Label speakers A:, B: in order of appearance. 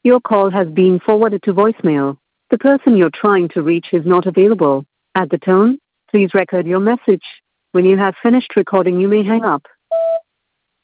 A: Your call has been forwarded to voicemail. The person you're trying to reach is not available. At the tone, please record your message. When you have finished recording, you may hang up.